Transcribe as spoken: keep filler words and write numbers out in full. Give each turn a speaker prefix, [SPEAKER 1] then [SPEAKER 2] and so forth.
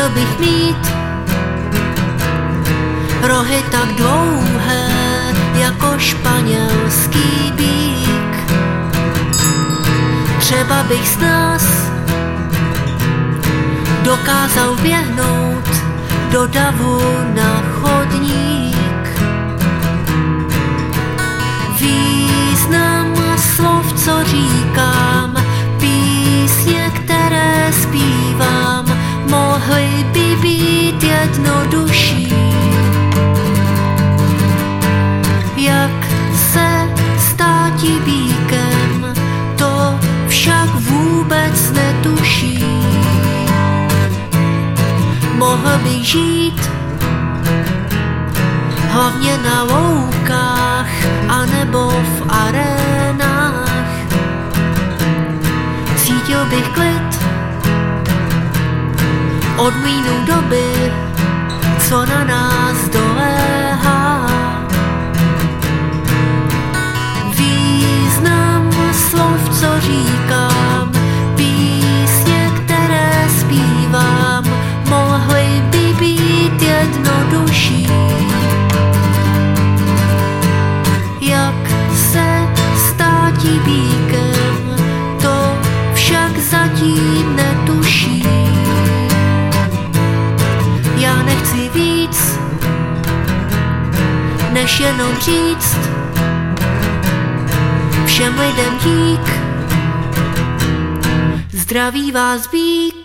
[SPEAKER 1] Chtěl bych mít rohy tak dlouhé jako španělský býk. Třeba bych z nás dokázal běhnout do davu na chodník. Význam slov, co říkám, písně, které zpívám, mohly by být jednodušší. Jak se státi býkem, to však vůbec netuší. Mohl bych žít hlavně na loukách anebo v arénách. Cítil bych klid od mlýnů doby, co na nás doléhá. Význam slov, co říkám, písně, které zpívám, mohly by být jednodušší. Jak se státi býkem, to však zatím netuší. Já nechci víc, než jenom říct všem lidem dík. Zdraví vás Bík.